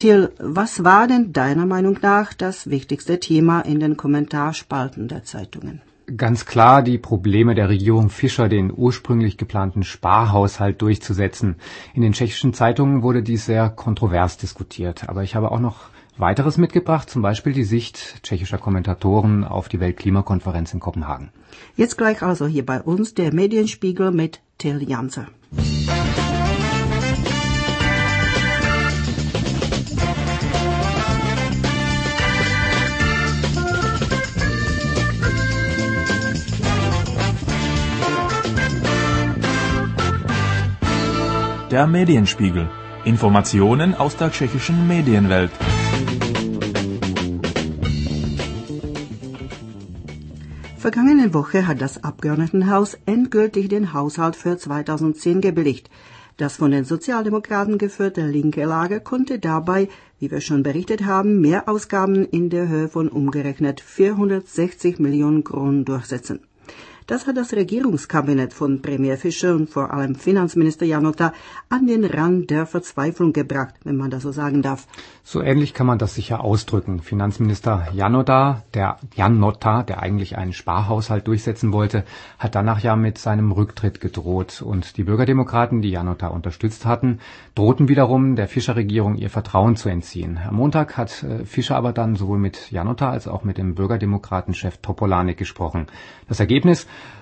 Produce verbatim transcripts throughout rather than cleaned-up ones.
Cecil, was war denn deiner Meinung nach das wichtigste Thema in den Kommentarspalten der Zeitungen? Ganz klar die Probleme der Regierung Fischer, den ursprünglich geplanten Sparhaushalt durchzusetzen. In den tschechischen Zeitungen wurde dies sehr kontrovers diskutiert. Aber ich habe auch noch weiteres mitgebracht, zum Beispiel die Sicht tschechischer Kommentatoren auf die Weltklimakonferenz in Kopenhagen. Jetzt gleich also hier bei uns der Medienspiegel mit Till Janser. Der Medienspiegel. Informationen aus der tschechischen Medienwelt. Vergangene Woche hat das Abgeordnetenhaus endgültig den Haushalt für zweitausendzehn gebilligt. Das von den Sozialdemokraten geführte linke Lager konnte dabei, wie wir schon berichtet haben, Mehrausgaben in der Höhe von umgerechnet vierhundertsechzig Millionen Kronen durchsetzen. Das hat das Regierungskabinett von Premier Fischer und vor allem Finanzminister Janota an den Rand der Verzweiflung gebracht, wenn man das so sagen darf. So ähnlich kann man das sicher ausdrücken. Finanzminister Janota, der Janota, der eigentlich einen Sparhaushalt durchsetzen wollte, hat danach ja mit seinem Rücktritt gedroht. Und die Bürgerdemokraten, die Janota unterstützt hatten, drohten wiederum der Fischer-Regierung ihr Vertrauen zu entziehen. Am Montag hat Fischer aber dann sowohl mit Janota als auch mit dem Bürgerdemokratenchef Topolánek gesprochen. Das Ergebnis: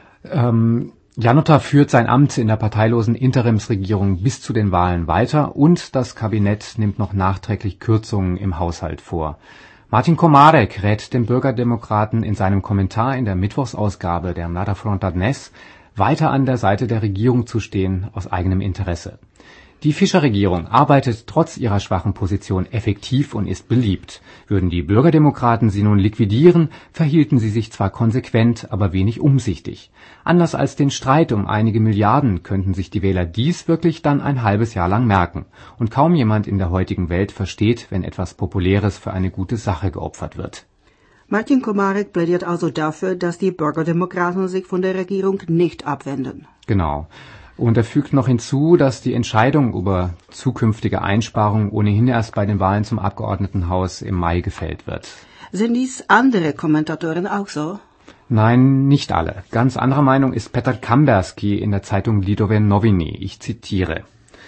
Ähm, Janota führt sein Amt in der parteilosen Interimsregierung bis zu den Wahlen weiter und das Kabinett nimmt noch nachträglich Kürzungen im Haushalt vor. Martin Komárek rät dem Bürgerdemokraten in seinem Kommentar in der Mittwochsausgabe der Mladá Fronta Dnes, weiter an der Seite der Regierung zu stehen, aus eigenem Interesse. Die Fischer-Regierung arbeitet trotz ihrer schwachen Position effektiv und ist beliebt. Würden die Bürgerdemokraten sie nun liquidieren, verhielten sie sich zwar konsequent, aber wenig umsichtig. Anders als den Streit um einige Milliarden könnten sich die Wähler dies wirklich dann ein halbes Jahr lang merken. Und kaum jemand in der heutigen Welt versteht, wenn etwas Populäres für eine gute Sache geopfert wird. Martin Komárek plädiert also dafür, dass die Bürgerdemokraten sich von der Regierung nicht abwenden. Genau. Und er fügt noch hinzu, dass die Entscheidung über zukünftige Einsparungen ohnehin erst bei den Wahlen zum Abgeordnetenhaus im Mai gefällt wird. Sind dies andere Kommentatoren auch so? Nein, nicht alle. Ganz anderer Meinung ist Petr Kamberský in der Zeitung Lidové noviny. Ich zitiere: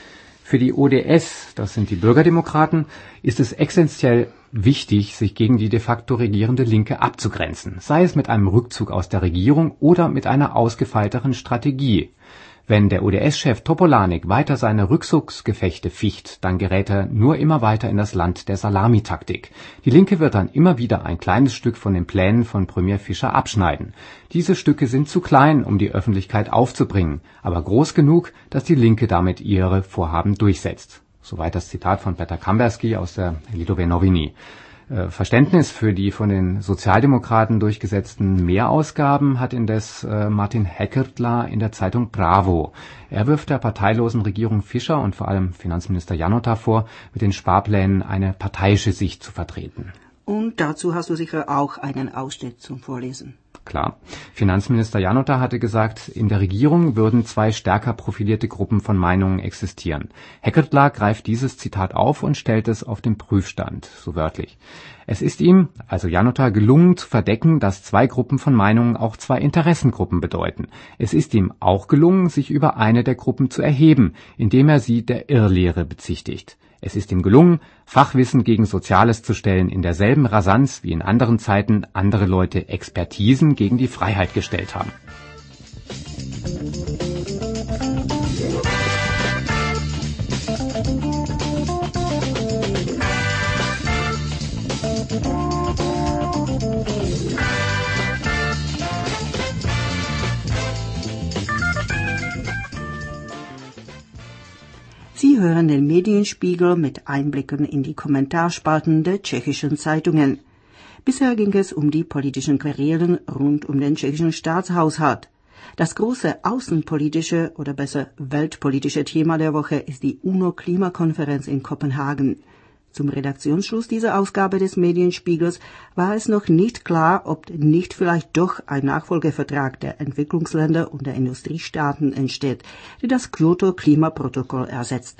Für die O D S, das sind die Bürgerdemokraten, ist es essentiell wichtig, sich gegen die de facto regierende Linke abzugrenzen, sei es mit einem Rückzug aus der Regierung oder mit einer ausgefeilteren Strategie. Wenn der O D S-Chef Topolánek weiter seine Rückzugsgefechte ficht, dann gerät er nur immer weiter in das Land der Salamitaktik. Die Linke wird dann immer wieder ein kleines Stück von den Plänen von Premier Fischer abschneiden. Diese Stücke sind zu klein, um die Öffentlichkeit aufzubringen, aber groß genug, dass die Linke damit ihre Vorhaben durchsetzt. Soweit das Zitat von Petr Kamberský aus der Lidové noviny. Verständnis für die von den Sozialdemokraten durchgesetzten Mehrausgaben hat indes äh, Martin Heckert-Lá in der Zeitung Bravo. Er wirft der parteilosen Regierung Fischer und vor allem Finanzminister Janota vor, mit den Sparplänen eine parteiische Sicht zu vertreten. Und dazu hast du sicher auch einen Ausschnitt zum Vorlesen. Klar. Finanzminister Janota hatte gesagt, in der Regierung würden zwei stärker profilierte Gruppen von Meinungen existieren. Heckert-Lá greift dieses Zitat auf und stellt es auf den Prüfstand, so wörtlich. Es ist ihm, also Janota, gelungen zu verdecken, dass zwei Gruppen von Meinungen auch zwei Interessengruppen bedeuten. Es ist ihm auch gelungen, sich über eine der Gruppen zu erheben, indem er sie der Irrlehre bezichtigt. Es ist ihm gelungen, Fachwissen gegen Soziales zu stellen, in derselben Rasanz wie in anderen Zeiten andere Leute Expertisen gegen die Freiheit gestellt haben. Sie hören den Medienspiegel mit Einblicken in die Kommentarspalten der tschechischen Zeitungen. Bisher ging es um die politischen Querelen rund um den tschechischen Staatshaushalt. Das große außenpolitische oder besser weltpolitische Thema der Woche ist die UNO-Klimakonferenz in Kopenhagen. Zum Redaktionsschluss dieser Ausgabe des Medienspiegels war es noch nicht klar, ob nicht vielleicht doch ein Nachfolgevertrag der Entwicklungsländer und der Industriestaaten entsteht, der das Kyoto-Klimaprotokoll ersetzt.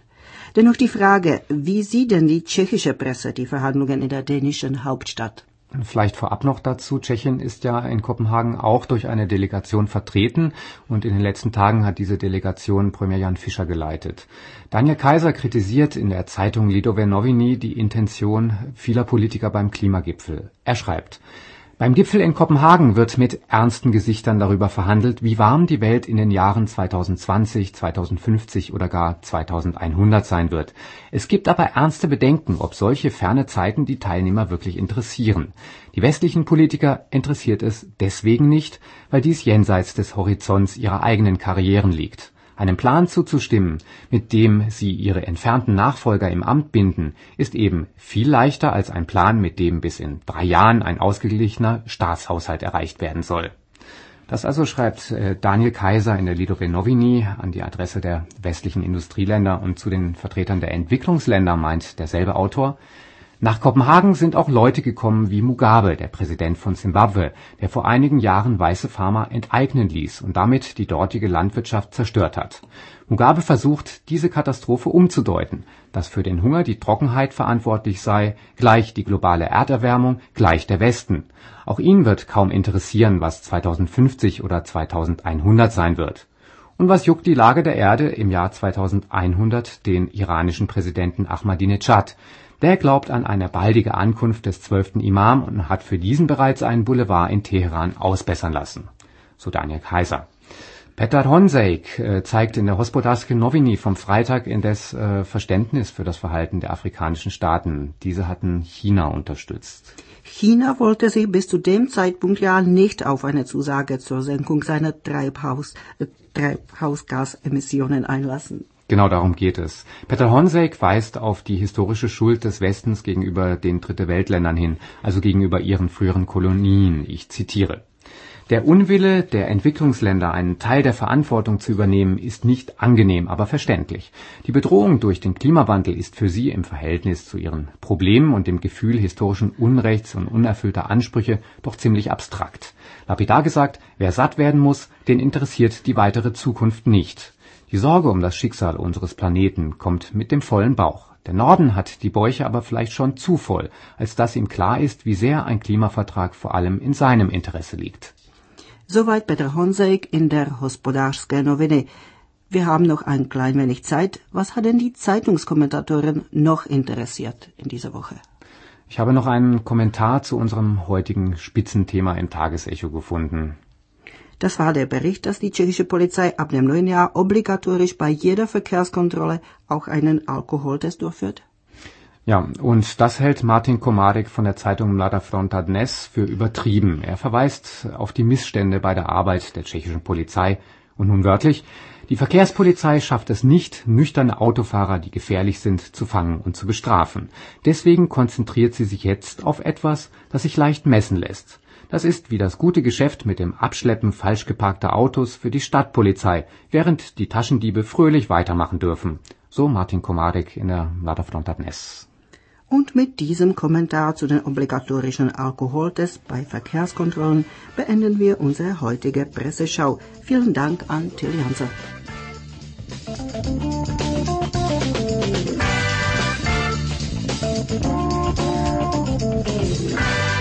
Dennoch die Frage, wie sieht denn die tschechische Presse die Verhandlungen in der dänischen Hauptstadt? Vielleicht vorab noch dazu, Tschechien ist ja in Kopenhagen auch durch eine Delegation vertreten und in den letzten Tagen hat diese Delegation Premier Jan Fischer geleitet. Daniel Kaiser kritisiert in der Zeitung Lidové noviny die Intention vieler Politiker beim Klimagipfel. Er schreibt: Beim Gipfel in Kopenhagen wird mit ernsten Gesichtern darüber verhandelt, wie warm die Welt in den Jahren zweitausendzwanzig, zweitausendfünfzig oder gar zweitausendeinhundert sein wird. Es gibt aber ernste Bedenken, ob solche ferne Zeiten die Teilnehmer wirklich interessieren. Die westlichen Politiker interessiert es deswegen nicht, weil dies jenseits des Horizonts ihrer eigenen Karrieren liegt. Einem Plan zuzustimmen, mit dem sie ihre entfernten Nachfolger im Amt binden, ist eben viel leichter als ein Plan, mit dem bis in drei Jahren ein ausgeglichener Staatshaushalt erreicht werden soll. Das also schreibt äh, Daniel Kaiser in der Lidové noviny an die Adresse der westlichen Industrieländer und zu den Vertretern der Entwicklungsländer meint derselbe Autor: Nach Kopenhagen sind auch Leute gekommen wie Mugabe, der Präsident von Simbabwe, der vor einigen Jahren weiße Farmer enteignen ließ und damit die dortige Landwirtschaft zerstört hat. Mugabe versucht, diese Katastrophe umzudeuten, dass für den Hunger die Trockenheit verantwortlich sei, gleich die globale Erderwärmung, gleich der Westen. Auch ihn wird kaum interessieren, was zweitausendfünfzig oder zweitausendeinhundert sein wird. Und was juckt die Lage der Erde im Jahr zweitausendeinhundert den iranischen Präsidenten Ahmadinejad? Der glaubt an eine baldige Ankunft des zwölften Imam und hat für diesen bereits einen Boulevard in Teheran ausbessern lassen. So Daniel Kaiser. Petr Honzek äh, zeigt in der Hospodářské noviny vom Freitag indes äh, Verständnis für das Verhalten der afrikanischen Staaten. Diese hatten China unterstützt. China wollte sich bis zu dem Zeitpunkt ja nicht auf eine Zusage zur Senkung seiner Treibhaus, äh, Treibhausgasemissionen einlassen. Genau darum geht es. Petr Honzek weist auf die historische Schuld des Westens gegenüber den Dritte-Welt-Ländern hin, also gegenüber ihren früheren Kolonien. Ich zitiere: Der Unwille der Entwicklungsländer, einen Teil der Verantwortung zu übernehmen, ist nicht angenehm, aber verständlich. Die Bedrohung durch den Klimawandel ist für sie im Verhältnis zu ihren Problemen und dem Gefühl historischen Unrechts und unerfüllter Ansprüche doch ziemlich abstrakt. Lapidar gesagt, wer satt werden muss, den interessiert die weitere Zukunft nicht. Die Sorge um das Schicksal unseres Planeten kommt mit dem vollen Bauch. Der Norden hat die Bäuche aber vielleicht schon zu voll, als dass ihm klar ist, wie sehr ein Klimavertrag vor allem in seinem Interesse liegt. Soweit Petr Honzek in der Hospodářské noviny. Wir haben noch ein klein wenig Zeit. Was hat denn die Zeitungskommentatoren noch interessiert in dieser Woche? Ich habe noch einen Kommentar zu unserem heutigen Spitzenthema im Tagesecho gefunden. Das war der Bericht, dass die tschechische Polizei ab dem neuen Jahr obligatorisch bei jeder Verkehrskontrolle auch einen Alkoholtest durchführt. Ja, und das hält Martin Komárek von der Zeitung Mladá Fronta Dnes für übertrieben. Er verweist auf die Missstände bei der Arbeit der tschechischen Polizei. Und nun wörtlich: Die Verkehrspolizei schafft es nicht, nüchterne Autofahrer, die gefährlich sind, zu fangen und zu bestrafen. Deswegen konzentriert sie sich jetzt auf etwas, das sich leicht messen lässt. Das ist wie das gute Geschäft mit dem Abschleppen falsch geparkter Autos für die Stadtpolizei, während die Taschendiebe fröhlich weitermachen dürfen. So Martin Komárek in der Mladá Fronta Dnes. Und mit diesem Kommentar zu den obligatorischen Alkoholtests bei Verkehrskontrollen beenden wir unsere heutige Presseschau. Vielen Dank an Till Janser. Thank you.